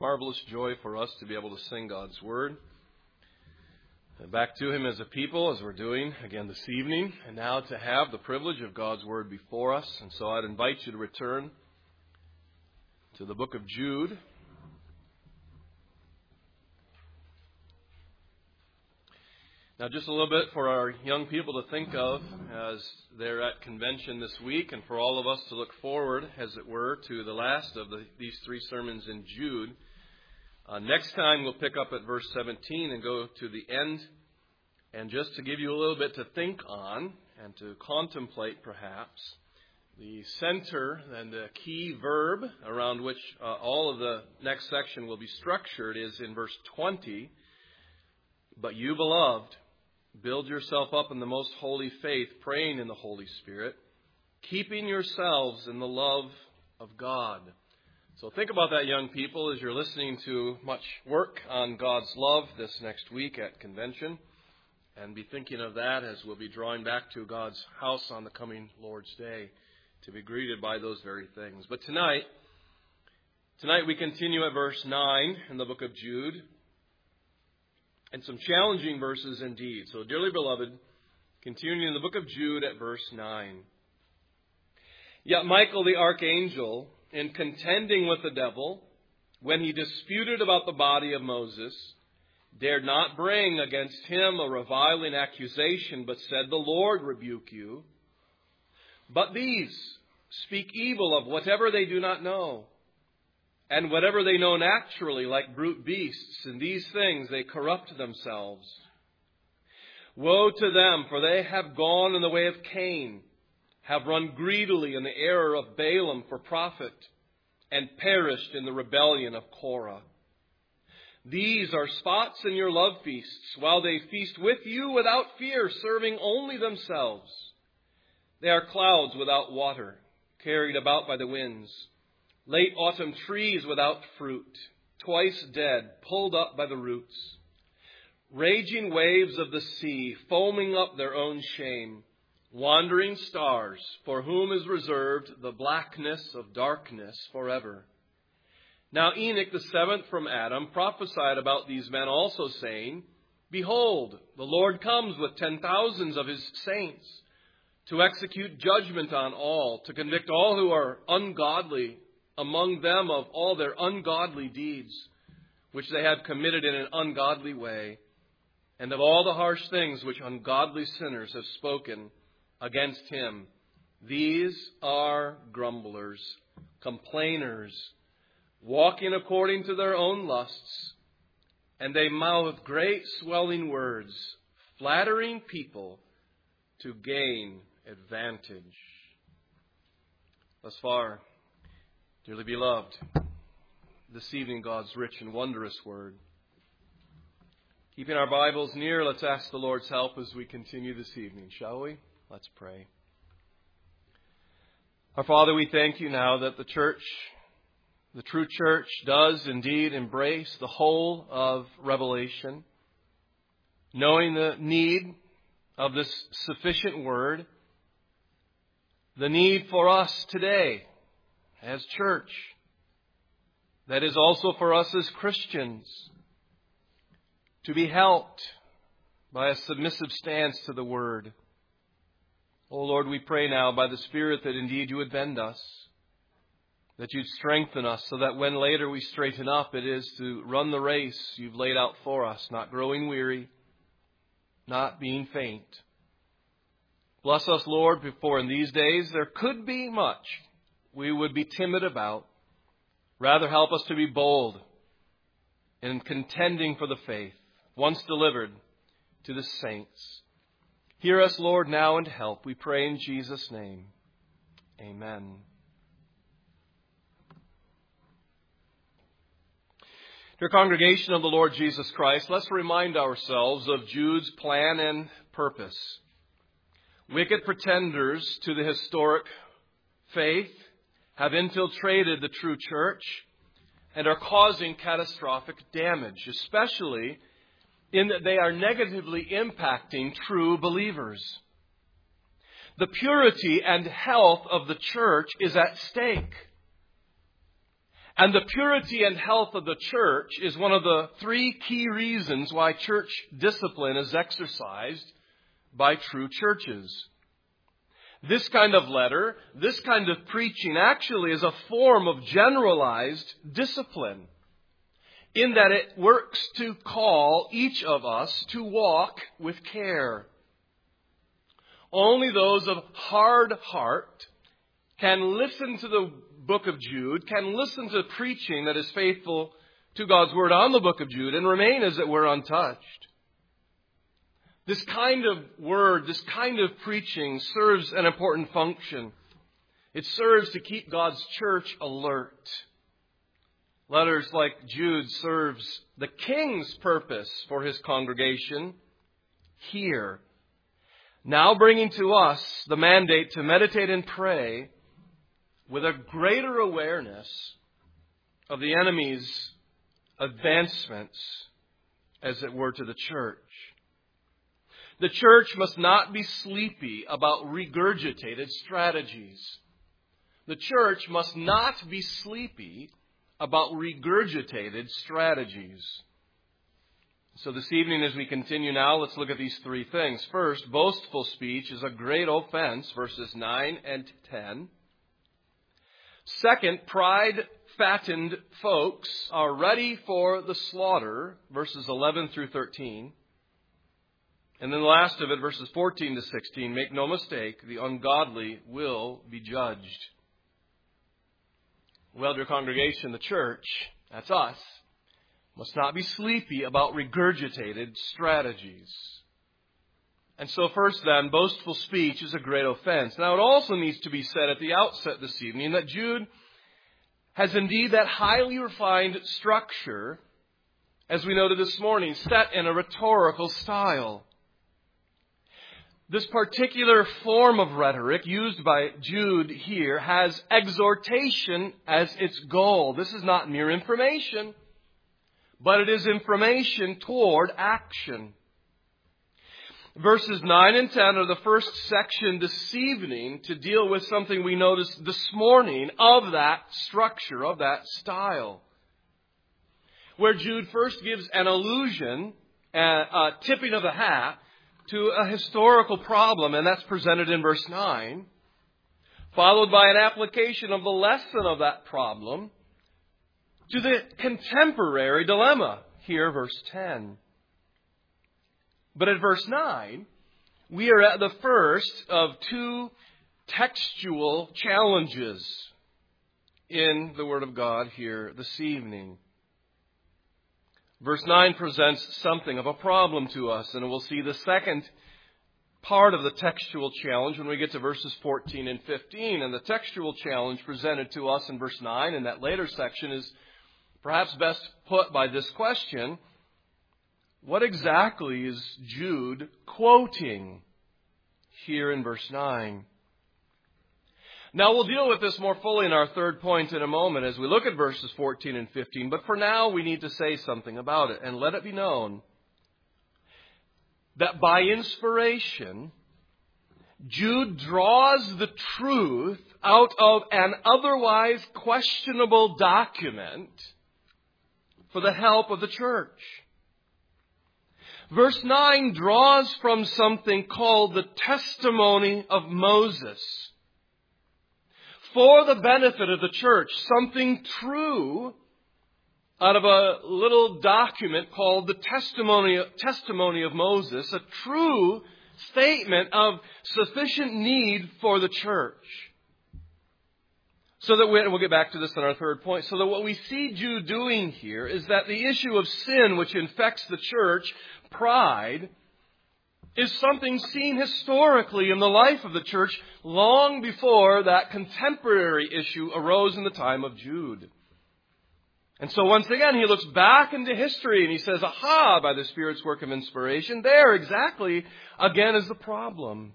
Marvelous joy for us to be able to sing God's Word. Back to Him as a people, as we're doing again this evening, and now to have the privilege of God's Word before us. And so I'd invite you to return to the book of Jude. Now, just a little bit for our young people to think of as they're at convention this week, and for all of us to look forward, as it were, to the last of these three sermons in Jude. Next time, we'll pick up at verse 17 and go to the end. And just to give you a little bit to think on and to contemplate, perhaps, the center and the key verb around which all of the next section will be structured is in verse 20. But you, beloved, build yourself up in the most holy faith, praying in the Holy Spirit, keeping yourselves in the love of God. So think about that, young people, as you're listening to much work on God's love this next week at convention. And be thinking of that as we'll be drawing back to God's house on the coming Lord's Day to be greeted by those very things. But tonight we continue at verse 9 in the book of Jude. And some challenging verses indeed. So, dearly beloved, continuing in the book of Jude at verse 9. Yet Michael the archangel, in contending with the devil, when he disputed about the body of Moses, dared not bring against him a reviling accusation, but said, "The Lord rebuke you." But these speak evil of whatever they do not know, and whatever they know naturally, like brute beasts, in these things they corrupt themselves. Woe to them, for they have gone in the way of Cain, have run greedily in the error of Balaam for profit, and perished in the rebellion of Korah. These are spots in your love feasts, while they feast with you without fear, serving only themselves. They are clouds without water, carried about by the winds. Late autumn trees without fruit, twice dead, pulled up by the roots. Raging waves of the sea, foaming up their own shame. Wandering stars, for whom is reserved the blackness of darkness forever. Now Enoch, the seventh from Adam, prophesied about these men also, saying, "Behold, the Lord comes with 10,000s of his saints, to execute judgment on all, to convict all who are ungodly, among them of all their ungodly deeds, which they have committed in an ungodly way, and of all the harsh things which ungodly sinners have spoken against him. These are grumblers, complainers, walking according to their own lusts, and they mouth great swelling words, flattering people to gain advantage." Thus far, dearly beloved, this evening God's rich and wondrous word. Keeping our Bibles near, let's ask the Lord's help as we continue this evening, shall we? Let's pray. Our Father, we thank you now that the church, the true church, does indeed embrace the whole of Revelation, knowing the need of this sufficient word, the need for us today as church, that is also for us as Christians, to be helped by a submissive stance to the Word. Oh Lord, we pray now by the Spirit that indeed you would bend us, that you'd strengthen us so that when later we straighten up, it is to run the race you've laid out for us, not growing weary, not being faint. Bless us, Lord, for in these days there could be much we would be timid about. Rather, help us to be bold in contending for the faith once delivered to the saints. Hear us, Lord, now and help. We pray in Jesus' name. Amen. Dear congregation of the Lord Jesus Christ, let's remind ourselves of Jude's plan and purpose. Wicked pretenders to the historic faith have infiltrated the true church and are causing catastrophic damage, especially in that they are negatively impacting true believers. The purity and health of the church is at stake. And the purity and health of the church is one of the three key reasons why church discipline is exercised by true churches. This kind of letter, this kind of preaching actually is a form of generalized discipline, in that it works to call each of us to walk with care. Only those of hard heart can listen to the book of Jude, can listen to preaching that is faithful to God's word on the book of Jude, and remain, as it were, untouched. This kind of word, this kind of preaching serves an important function. It serves to keep God's church alert. Letters like Jude serves the king's purpose for his congregation here, now bringing to us the mandate to meditate and pray with a greater awareness of the enemy's advancements, as it were, to the church. The church must not be sleepy about regurgitated strategies. The church must not be sleepy about regurgitated strategies. So this evening, as we continue now, let's look at these three things. First, boastful speech is a great offense, verses 9 and 10. Second, pride-fattened folks are ready for the slaughter, verses 11 through 13. And then the last of it, verses 14 to 16, make no mistake, the ungodly will be judged. Well, dear congregation, the church, that's us, must not be sleepy about regurgitated strategies. And so first then, boastful speech is a great offense. Now it also needs to be said at the outset this evening that Jude has indeed that highly refined structure, as we noted this morning, set in a rhetorical style. This particular form of rhetoric used by Jude here has exhortation as its goal. This is not mere information, but it is information toward action. Verses 9 and 10 are the first section this evening to deal with something we noticed this morning of that structure, of that style. Where Jude first gives an allusion, a tipping of the hat, to a historical problem, and that's presented in verse 9, followed by an application of the lesson of that problem to the contemporary dilemma, here, verse 10. But at verse 9, we are at the first of two textual challenges in the Word of God here this evening. Verse 9 presents something of a problem to us, and we'll see the second part of the textual challenge when we get to verses 14 and 15. And the textual challenge presented to us in verse 9 in that later section is perhaps best put by this question: what exactly is Jude quoting here in verse 9? Now, we'll deal with this more fully in our third point in a moment as we look at verses 14 and 15. But for now, we need to say something about it. And let it be known that by inspiration, Jude draws the truth out of an otherwise questionable document for the help of the church. Verse 9 draws from something called the testimony of Moses for the benefit of the church, something true out of a little document called the testimony of Moses, a true statement of sufficient need for the church. So that we'll get back to this in our third point. So that what we see Jude doing here is that the issue of sin which infects the church, pride, is something seen historically in the life of the church long before that contemporary issue arose in the time of Jude. And so once again, he looks back into history and he says, aha, by the Spirit's work of inspiration, there exactly again is the problem.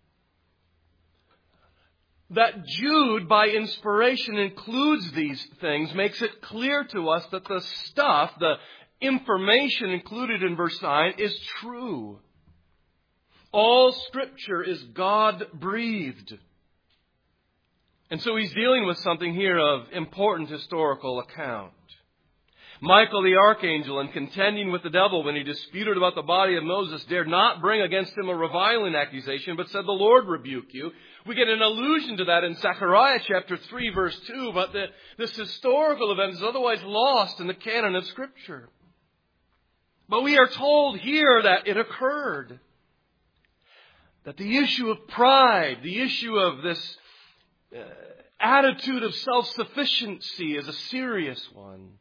That Jude, by inspiration, includes these things makes it clear to us that the stuff, the information included in verse 9 is true. All Scripture is God-breathed. And so he's dealing with something here of important historical account. Michael the archangel, in contending with the devil when he disputed about the body of Moses, dared not bring against him a reviling accusation, but said, "The Lord rebuke you." We get an allusion to that in Zechariah chapter 3, verse 2, but this historical event is otherwise lost in the canon of Scripture. But we are told here that it occurred. That the issue of pride, the issue of this attitude of self-sufficiency is a serious one.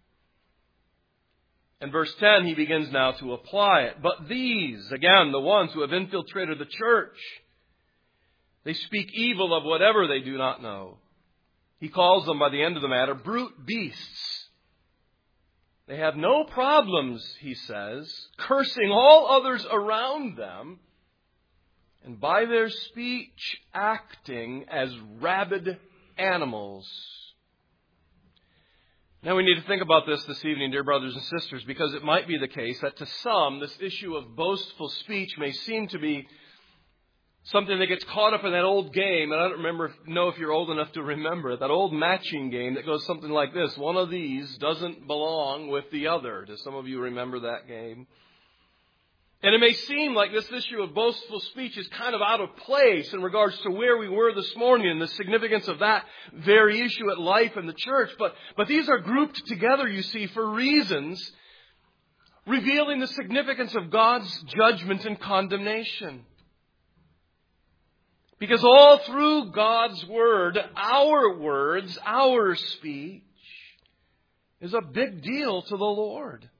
In verse 10, he begins now to apply it. But these, again, the ones who have infiltrated the church, they speak evil of whatever they do not know. He calls them, by the end of the matter, brute beasts. They have no problems, he says, cursing all others around them, and by their speech acting as rabid animals. Now we need to think about this evening, dear brothers and sisters, because it might be the case that to some, this issue of boastful speech may seem to be something that gets caught up in that old game, and I don't know if you're old enough to remember it, that old matching game that goes something like this. One of these doesn't belong with the other. Do some of you remember that game? And it may seem like this issue of boastful speech is kind of out of place in regards to where we were this morning and the significance of that very issue at life in the church. But these are grouped together, you see, for reasons revealing the significance of God's judgment and condemnation. Because all through God's Word, our speech, is a big deal to the Lord.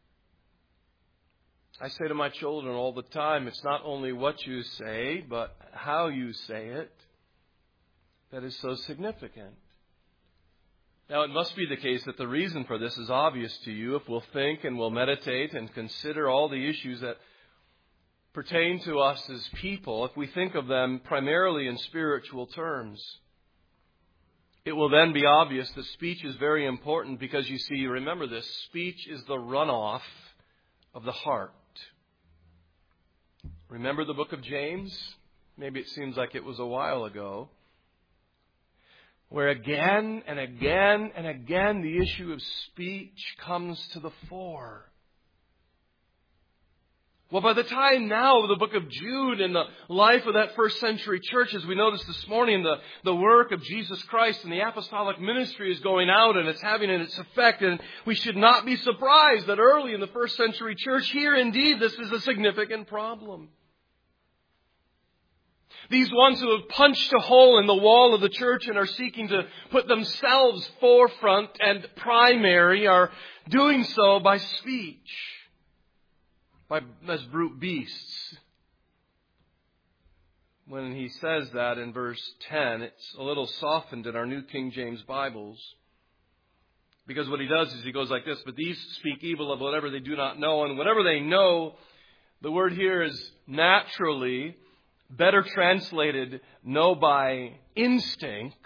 I say to my children all the time, it's not only what you say, but how you say it that is so significant. Now, it must be the case that the reason for this is obvious to you if we'll think and we'll meditate and consider all the issues that pertain to us as people, if we think of them primarily in spiritual terms. It will then be obvious that speech is very important because, you see, remember this, speech is the runoff of the heart. Remember the book of James? Maybe it seems like it was a while ago. Where again and again and again the issue of speech comes to the fore. Well, by the time now of the book of Jude and the life of that first century church, as we noticed this morning, the work of Jesus Christ and the apostolic ministry is going out and it's having its effect. And we should not be surprised that early in the first century church, here indeed, this is a significant problem. These ones who have punched a hole in the wall of the church and are seeking to put themselves forefront and primary are doing so by speech. As brute beasts. When he says that in verse 10, it's a little softened in our New King James Bibles. Because what he does is he goes like this, but these speak evil of whatever they do not know. And whatever they know, the word here is naturally better translated, know by instinct.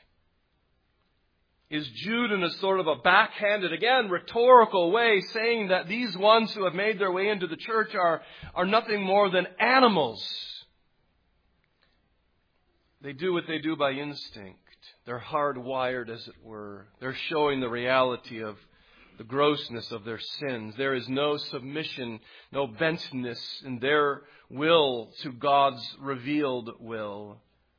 Is Jude in a sort of a backhanded, again, rhetorical way saying that these ones who have made their way into the church are nothing more than animals. They do what they do by instinct. They're hardwired, as it were. They're showing the reality of the grossness of their sins. There is no submission, no bentness in their will to God's revealed will.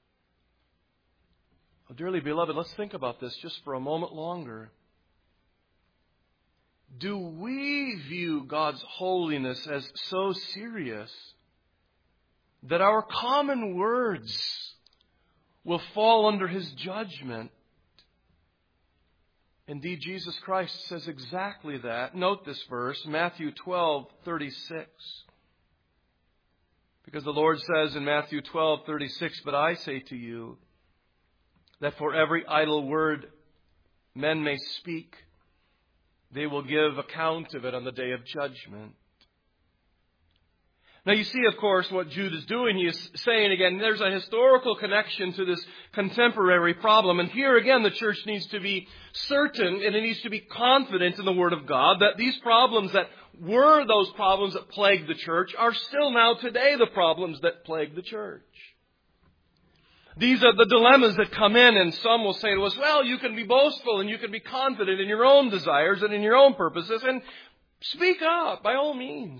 Oh, dearly beloved, let's think about this just for a moment longer. Do we view God's holiness as so serious that our common words will fall under His judgment? Indeed, Jesus Christ says exactly that. Note this verse, Matthew 12:36. Because the Lord says in Matthew 12:36, but I say to you, that for every idle word men may speak, they will give account of it on the day of judgment. Now you see, of course, what Jude is doing. He is saying again, there's a historical connection to this contemporary problem. And here again, the church needs to be certain and it needs to be confident in the Word of God that these problems that were those problems that plagued the church are still now today the problems that plague the church. These are the dilemmas that come in, and some will say to us, well, you can be boastful and you can be confident in your own desires and in your own purposes, and speak up by all means.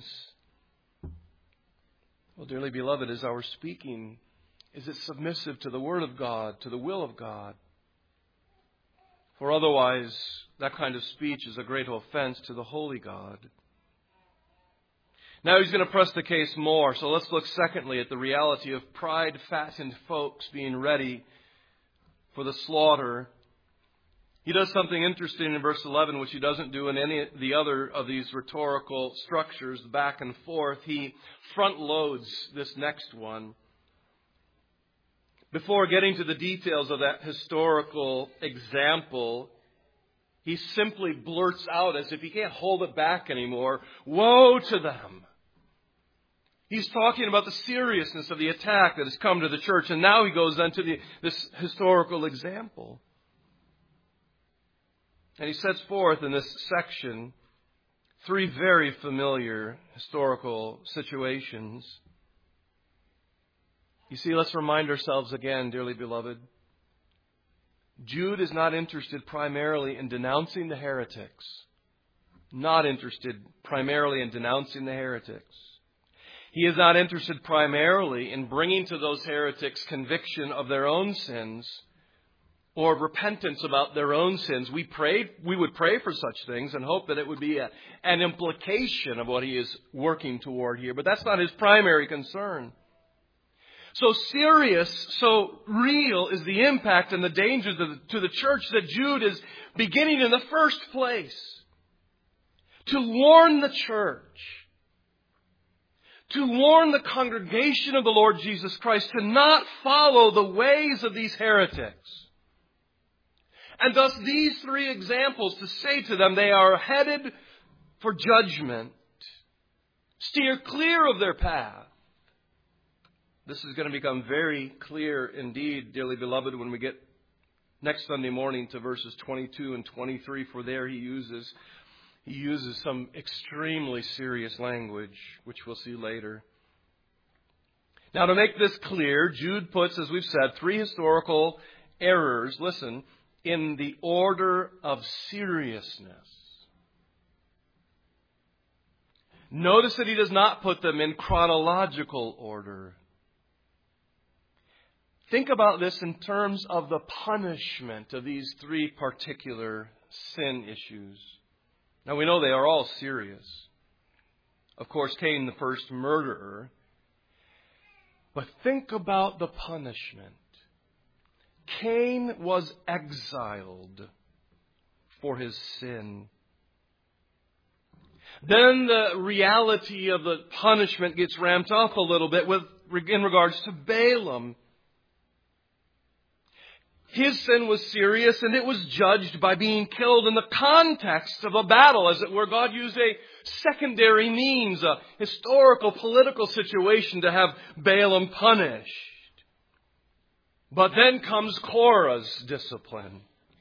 Well, dearly beloved, is our speaking, is it submissive to the Word of God, to the will of God? For otherwise, that kind of speech is a great offense to the holy God. Now he's going to press the case more. So let's look secondly at the reality of pride-fattened folks being ready for the slaughter. He does something interesting in verse 11, which he doesn't do in any of the other of these rhetorical structures, back and forth. He front-loads this next one. Before getting to the details of that historical example, he simply blurts out, as if he can't hold it back anymore, woe to them. He's talking about the seriousness of the attack that has come to the church. And now he goes then to this historical example. And he sets forth in this section 3 very familiar historical situations. You see, let's remind ourselves again, dearly beloved. Jude is not interested primarily in denouncing the heretics. Not interested primarily in denouncing the heretics. He is not interested primarily in bringing to those heretics conviction of their own sins or repentance about their own sins. We would pray for such things and hope that it would be an implication of what he is working toward here. But that's not his primary concern. So serious, so real is the impact and the dangers to the church that Jude is beginning in the first place to warn the church, to warn the congregation of the Lord Jesus Christ to not follow the ways of these heretics. And thus these 3 examples to say to them they are headed for judgment. Steer clear of their path. This is going to become very clear indeed, dearly beloved, when we get next Sunday morning to verses 22 and 23, for there he uses some extremely serious language, which we'll see later. Now, to make this clear, Jude puts, as we've said, 3 historical errors, listen, in the order of seriousness. Notice that he does not put them in chronological order. Think about this in terms of the punishment of these 3 particular sin issues. Now, we know they are all serious. Of course, Cain, the first murderer. But think about the punishment. Cain was exiled for his sin. Then the reality of the punishment gets ramped up a little bit in regards to Balaam. His sin was serious, and it was judged by being killed in the context of a battle, as it were. God used a secondary means, a historical, political situation to have Balaam punished. But then comes Korah's discipline.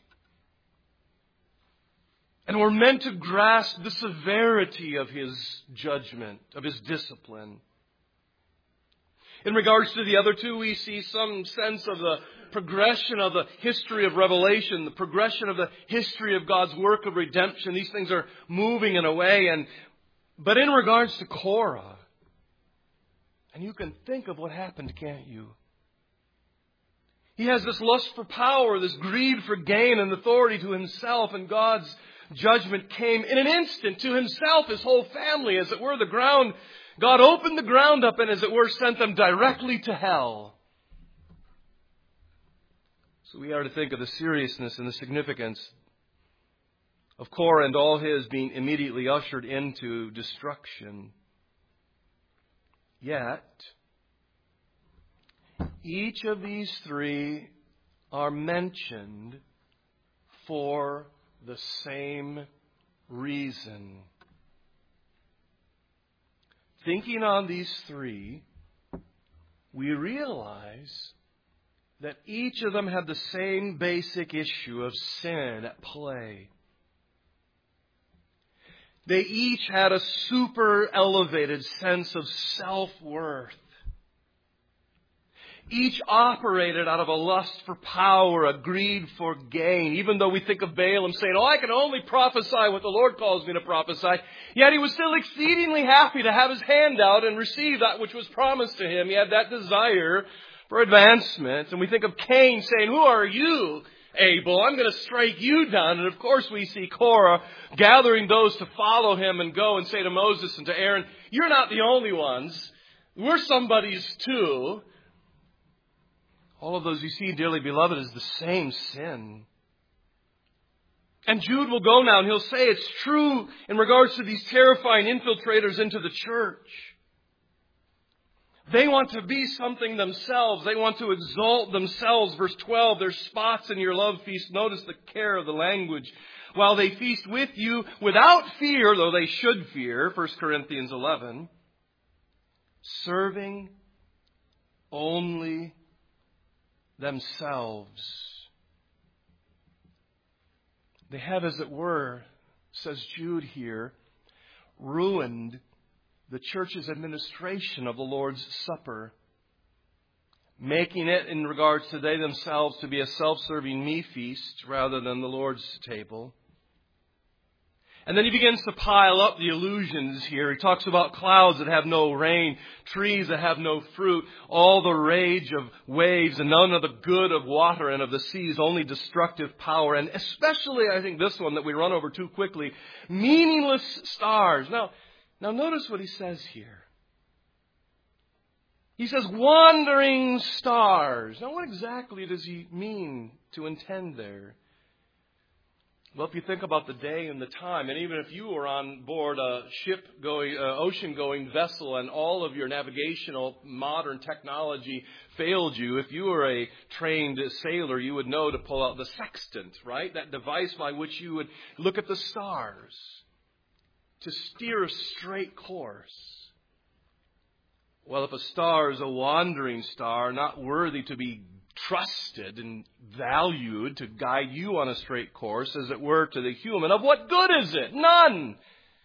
And we're meant to grasp the severity of his judgment, of his discipline. In regards to the other 2, we see some sense of the progression of the history of Revelation, the progression of the history of God's work of redemption. These things are moving in a way. But in regards to Korah, and you can think of what happened, can't you? He has this lust for power, this greed for gain and authority to himself, and God's judgment came in an instant to himself, his whole family, as it were, the ground. God opened the ground up and, as it were, sent them directly to hell. So we are to think of the seriousness and the significance of Korah and all his being immediately ushered into destruction. Yet, each of these 3 are mentioned for the same reason. Thinking on these 3, we realize that each of them had the same basic issue of sin at play. They each had a super elevated sense of self-worth. Each operated out of a lust for power, a greed for gain. Even though we think of Balaam saying, I can only prophesy what the Lord calls me to prophesy. Yet he was still exceedingly happy to have his hand out and receive that which was promised to him. He had that desire for advancement. And we think of Cain saying, who are you, Abel? I'm going to strike you down. And of course we see Korah gathering those to follow him and go and say to Moses and to Aaron, you're not the only ones. We're somebody's too. All of those you see, dearly beloved, is the same sin. And Jude will go now and he'll say it's true in regards to these terrifying infiltrators into the church. They want to be something themselves. They want to exalt themselves. Verse 12, there's spots in your love feast. Notice the care of the language. While they feast with you without fear, though they should fear, 1 Corinthians 11, serving only themselves. They have, as it were, says Jude here, ruined the church's administration of the Lord's Supper, making it, in regards to they themselves, to be a self-serving me feast rather than the Lord's table. And then he begins to pile up the illusions here. He talks about clouds that have no rain, trees that have no fruit, all the rage of waves and none of the good of water and of the seas, only destructive power. And especially, I think this one that we run over too quickly, meaningless stars. Now notice what he says here. He says, wandering stars. Now, what exactly does he mean to intend there? Well, if you think about the day and the time, and even if you were on board a ocean-going vessel and all of your navigational modern technology failed you, if you were a trained sailor, you would know to pull out the sextant, right? That device by which you would look at the stars to steer a straight course. Well, if a star is a wandering star, not worthy to be trusted and valued to guide you on a straight course, as it were, to the human, of what good is it? None.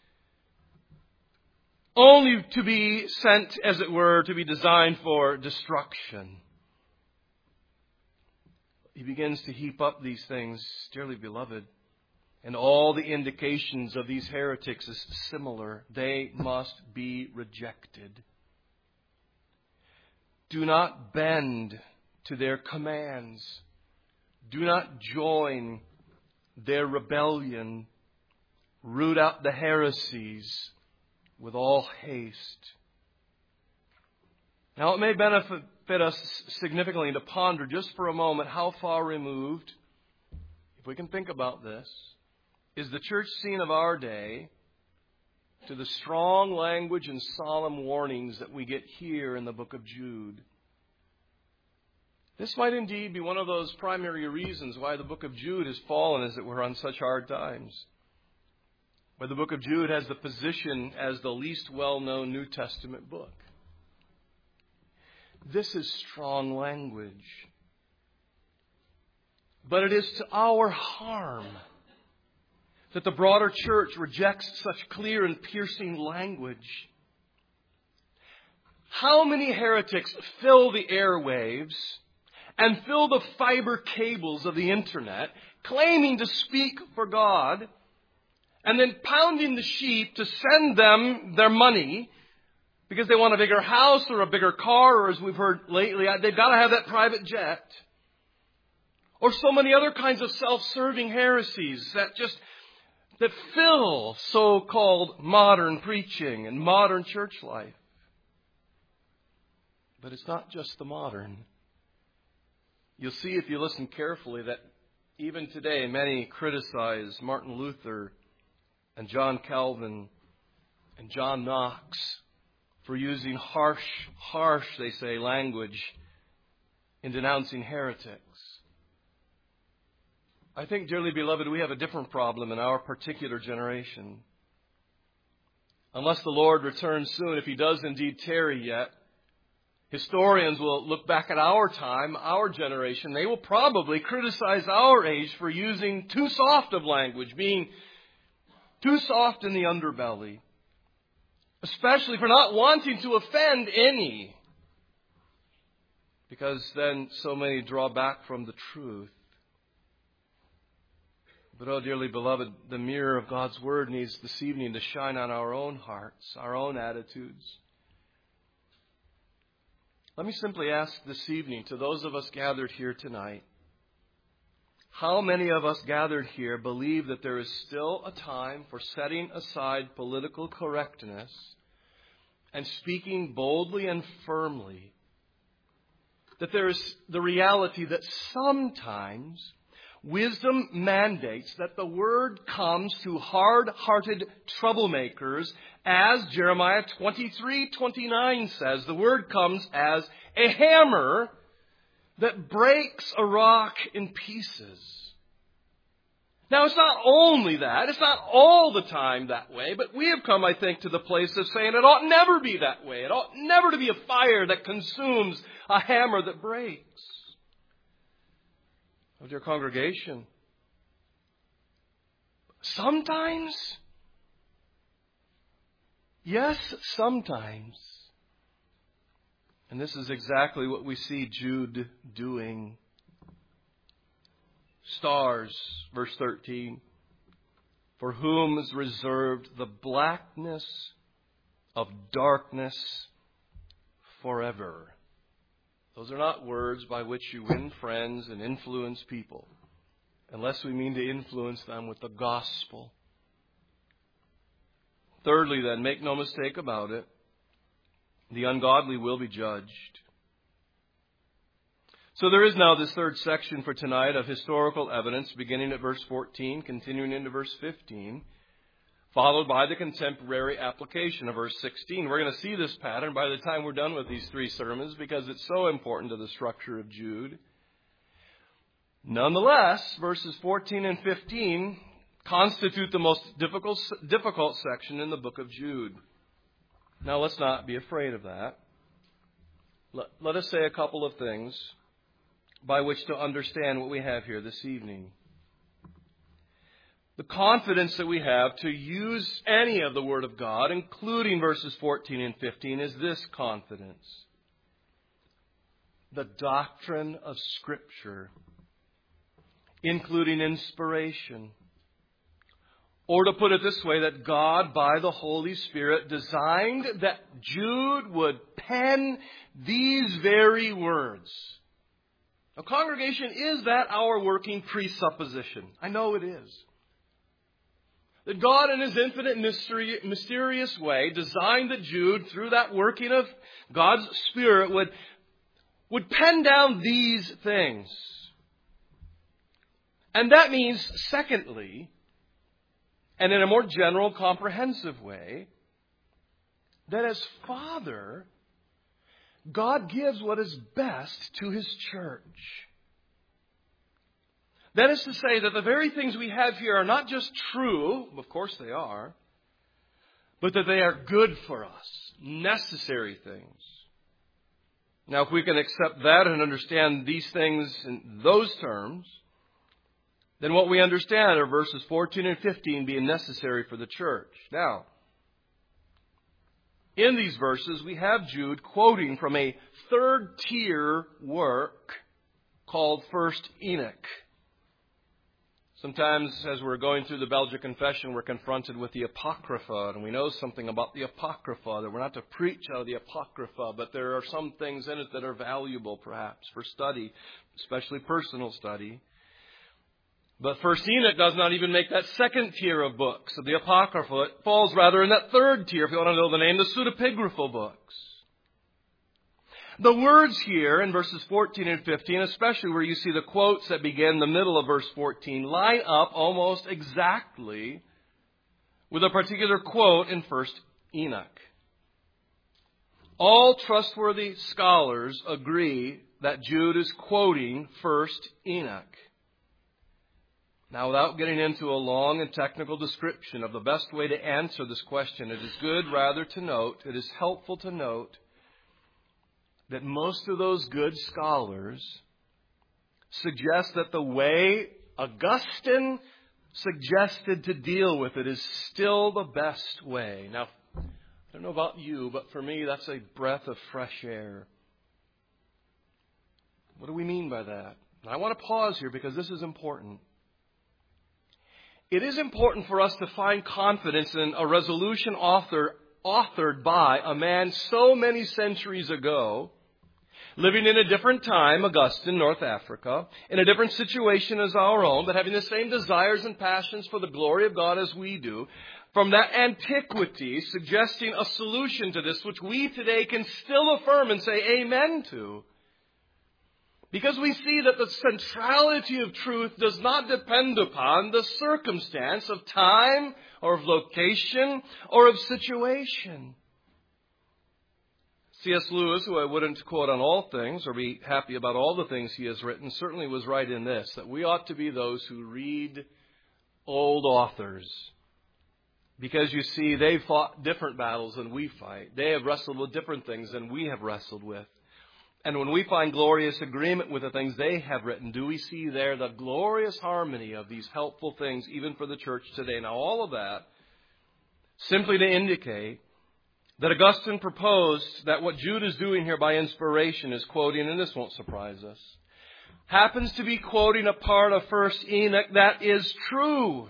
Only to be sent, as it were, to be designed for destruction. He begins to heap up these things, dearly beloved, and all the indications of these heretics is similar. They must be rejected. Do not bend to their commands. Do not join their rebellion. Root out the heresies with all haste. Now, it may benefit us significantly to ponder just for a moment how far removed, if we can think about this, is the church scene of our day to the strong language and solemn warnings that we get here in the book of Jude. This might indeed be one of those primary reasons why the book of Jude has fallen, as it were, on such hard times. Why the book of Jude has the position as the least well-known New Testament book. This is strong language. But it is to our harm that the broader church rejects such clear and piercing language. How many heretics fill the airwaves and fill the fiber cables of the internet, claiming to speak for God, and then pounding the sheep to send them their money because they want a bigger house or a bigger car, or as we've heard lately, they've got to have that private jet. Or so many other kinds of self-serving heresies that fill so-called modern preaching and modern church life. But it's not just the modern. You'll see if you listen carefully that even today many criticize Martin Luther and John Calvin and John Knox for using harsh, they say, language in denouncing heretics. I think, dearly beloved, we have a different problem in our particular generation. Unless the Lord returns soon, if He does indeed tarry yet, historians will look back at our time, our generation. They will probably criticize our age for using too soft of language, being too soft in the underbelly, especially for not wanting to offend any. because then so many draw back from the truth. But, oh, dearly beloved, the mirror of God's Word needs this evening to shine on our own hearts, our own attitudes. Let me simply ask this evening to those of us gathered here tonight, how many of us gathered here believe that there is still a time for setting aside political correctness and speaking boldly and firmly? That there is the reality that sometimes wisdom mandates that the word comes to hard-hearted troublemakers, as Jeremiah 23:29 says. The word comes as a hammer that breaks a rock in pieces. Now, it's not only that. It's not all the time that way. But we have come, I think, to the place of saying it ought never be that way. It ought never to be a fire that consumes, a hammer that breaks. Oh, dear congregation, sometimes, yes, sometimes. And this is exactly what we see Jude doing. Stars, verse 13, for whom is reserved the blackness of darkness forever. Those are not words by which you win friends and influence people, unless we mean to influence them with the gospel. Thirdly, then, make no mistake about it, the ungodly will be judged. So there is now this third section for tonight of historical evidence, beginning at verse 14, continuing into verse 15, followed by the contemporary application of verse 16. We're going to see this pattern by the time we're done with these three sermons because it's so important to the structure of Jude. Nonetheless, verses 14 and 15 constitute the most difficult section in the book of Jude. Now, let's not be afraid of that. Let us say a couple of things by which to understand what we have here this evening. The confidence that we have to use any of the Word of God, including verses 14 and 15, is this confidence. The doctrine of Scripture, including inspiration. Or to put it this way, that God, by the Holy Spirit, designed that Jude would pen these very words. Now, congregation, is that our working presupposition? I know it is. That God, in His infinite mysterious way, designed that Jude, through that working of God's Spirit, would pen down these things. And that means, secondly, and in a more general, comprehensive way, that as Father, God gives what is best to His church. That is to say that the very things we have here are not just true, of course they are, but that they are good for us, necessary things. Now, if we can accept that and understand these things in those terms, then what we understand are verses 14 and 15 being necessary for the church. Now, in these verses, we have Jude quoting from a third-tier work called First Enoch. Sometimes, as we're going through the Belgic Confession, we're confronted with the Apocrypha, and we know something about the Apocrypha, that we're not to preach out of the Apocrypha, but there are some things in it that are valuable, perhaps, for study, especially personal study. But First Enoch does not even make that second tier of books of the Apocrypha. It falls rather in that third tier, if you want to know the name, the pseudepigraphal books. The words here in verses 14 and 15, especially where you see the quotes that begin in the middle of verse 14, line up almost exactly with a particular quote in First Enoch. All trustworthy scholars agree that Jude is quoting First Enoch. Now, without getting into a long and technical description of the best way to answer this question, it is good rather to note, it is helpful to note, that most of those good scholars suggest that the way Augustine suggested to deal with it is still the best way. Now, I don't know about you, but for me, that's a breath of fresh air. What do we mean by that? And I want to pause here because this is important. It is important for us to find confidence in a resolution authored by a man so many centuries ago, living in a different time, Augustine, North Africa, in a different situation as our own, but having the same desires and passions for the glory of God as we do, from that antiquity, suggesting a solution to this, which we today can still affirm and say amen to. Because we see that the centrality of truth does not depend upon the circumstance of time or of location or of situation. C.S. Lewis, who I wouldn't quote on all things or be happy about all the things he has written, certainly was right in this, that we ought to be those who read old authors. Because you see, they fought different battles than we fight. They have wrestled with different things than we have wrestled with. And when we find glorious agreement with the things they have written, do we see there the glorious harmony of these helpful things, even for the church today? Now, all of that simply to indicate that Augustine proposed that what Jude is doing here by inspiration is quoting, and this won't surprise us, happens to be quoting a part of 1 Enoch that is true.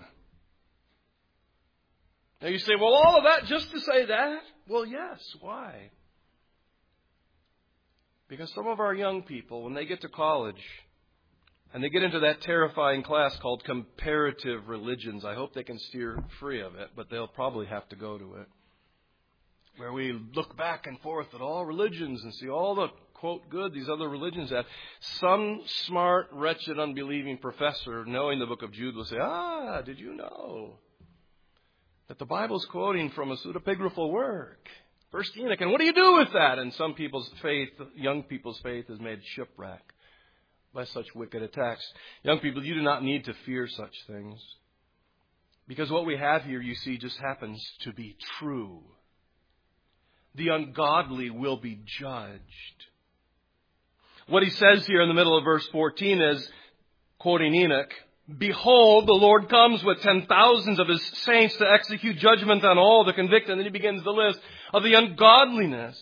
Now you say, well, all of that just to say that? Well, yes. Why? Because some of our young people, when they get to college and they get into that terrifying class called comparative religions, I hope they can steer free of it, but they'll probably have to go to it, where we look back and forth at all religions and see all the, quote, good these other religions have. Some smart, wretched, unbelieving professor, knowing the book of Jude, will say, did you know that the Bible's quoting from a pseudepigraphal work? 1 Enoch. And what do you do with that? And some people's faith, young people's faith, is made shipwreck by such wicked attacks. Young people, you do not need to fear such things. Because what we have here, you see, just happens to be true. The ungodly will be judged. What he says here in the middle of verse 14 is, quoting Enoch, "Behold, the Lord comes with 10,000s of his saints to execute judgment on all, to convict." And then he begins the list of the ungodliness.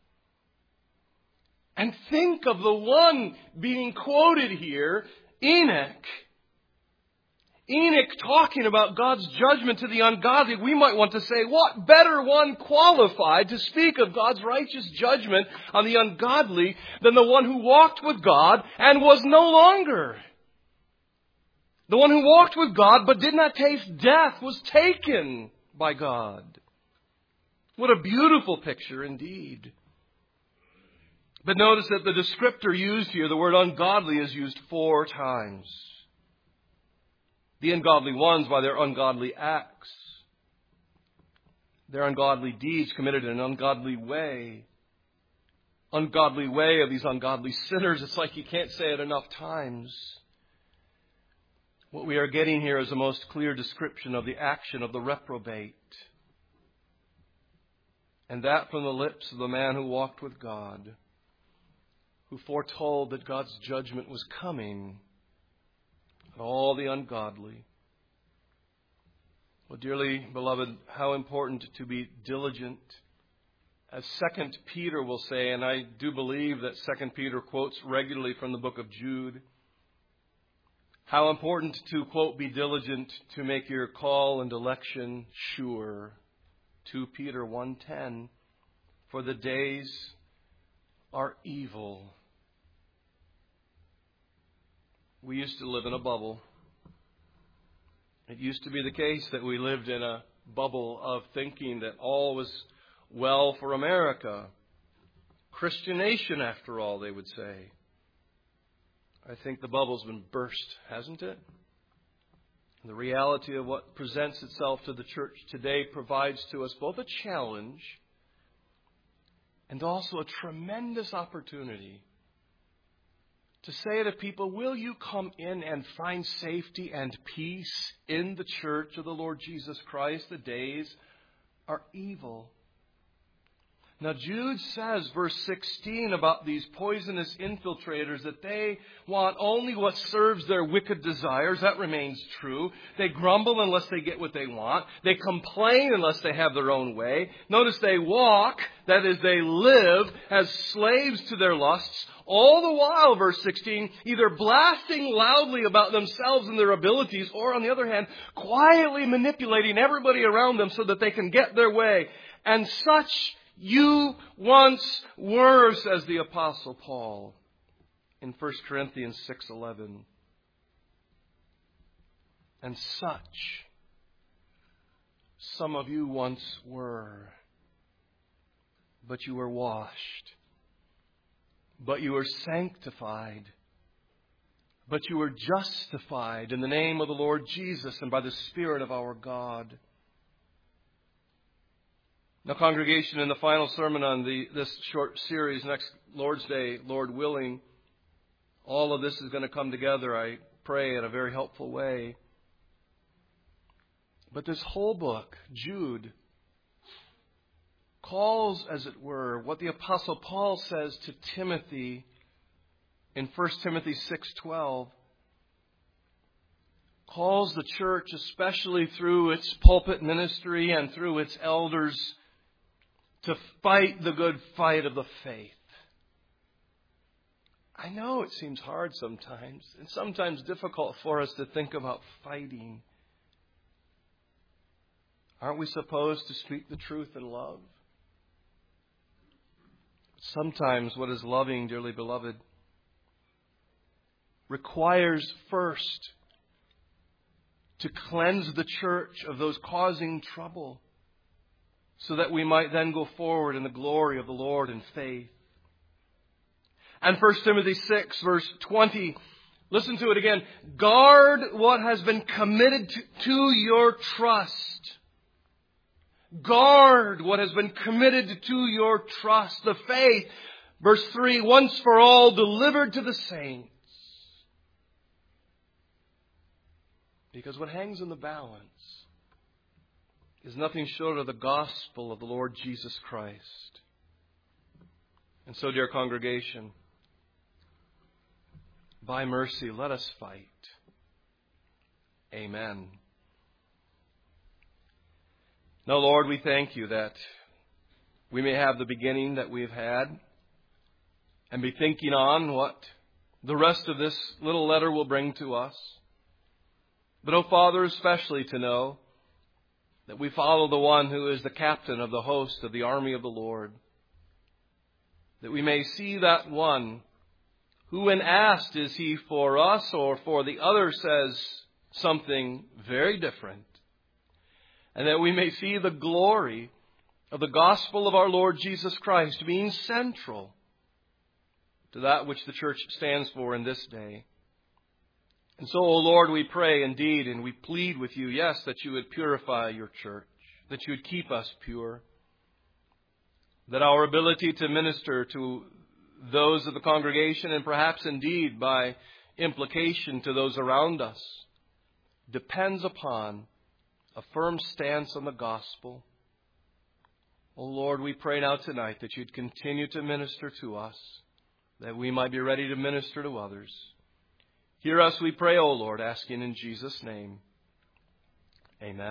And think of the one being quoted here, Enoch. Enoch talking about God's judgment to the ungodly. We might want to say, what better one qualified to speak of God's righteous judgment on the ungodly than the one who walked with God and was no longer? The one who walked with God but did not taste death was taken by God. What a beautiful picture indeed. But notice that the descriptor used here, the word ungodly, is used 4 times. The ungodly ones by their ungodly acts, their ungodly deeds committed in an ungodly way. Ungodly way of these ungodly sinners. It's like you can't say it enough times. What we are getting here is a most clear description of the action of the reprobate. And that from the lips of the man who walked with God, who foretold that God's judgment was coming on all the ungodly. Well, dearly beloved, how important to be diligent. As 2 Peter will say, and I do believe that 2 Peter quotes regularly from the book of Jude, how important to, quote, be diligent to make your call and election sure. 2 Peter 1:10, for the days are evil. We used to live in a bubble. It used to be the case that we lived in a bubble of thinking that all was well for America. Christian nation, after all, they would say. I think the bubble's been burst, hasn't it? And the reality of what presents itself to the church today provides to us both a challenge and also a tremendous opportunity to say to people, will you come in and find safety and peace in the church of the Lord Jesus Christ? The days are evil. Now Jude says, verse 16, about these poisonous infiltrators, that they want only what serves their wicked desires. That remains true. They grumble unless they get what they want. They complain unless they have their own way. Notice they walk, that is, they live as slaves to their lusts, all the while, verse 16, either blasting loudly about themselves and their abilities, or on the other hand, quietly manipulating everybody around them so that they can get their way. And such you once were, says the Apostle Paul in 1 Corinthians 6:11. And such some of you once were. But you were washed. But you were sanctified. But you were justified in the name of the Lord Jesus and by the Spirit of our God. Now, congregation, in the final sermon on this short series, next Lord's Day, Lord willing, all of this is going to come together, I pray, in a very helpful way. But this whole book, Jude, calls, as it were, what the Apostle Paul says to Timothy in 1 Timothy 6:12, calls the church, especially through its pulpit ministry and through its elders, to fight the good fight of the faith. I know it seems hard sometimes, and sometimes difficult for us to think about fighting. Aren't we supposed to speak the truth in love? Sometimes what is loving, dearly beloved, requires first to cleanse the church of those causing trouble, so that we might then go forward in the glory of the Lord in faith. And 1 Timothy 6, verse 20, listen to it again. Guard what has been committed to your trust. Guard what has been committed to your trust, the faith. Verse 3, once for all delivered to the saints. Because what hangs in the balance is nothing short of the gospel of the Lord Jesus Christ. And so, dear congregation, by mercy, let us fight. Amen. Now, Lord, we thank you that we may have the beginning that we've had and be thinking on what the rest of this little letter will bring to us. But, oh Father, especially to know that we follow the one who is the captain of the host of the army of the Lord. That we may see that one who, when asked, is he for us or for the other, says something very different. And that we may see the glory of the gospel of our Lord Jesus Christ being central to that which the church stands for in this day. And so, O Lord, we pray indeed and we plead with you, yes, that you would purify your church, that you would keep us pure, that our ability to minister to those of the congregation and perhaps indeed by implication to those around us depends upon a firm stance on the gospel. O Lord, we pray now tonight that you'd continue to minister to us, that we might be ready to minister to others. Hear us, we pray, O Lord, asking in Jesus' name. Amen.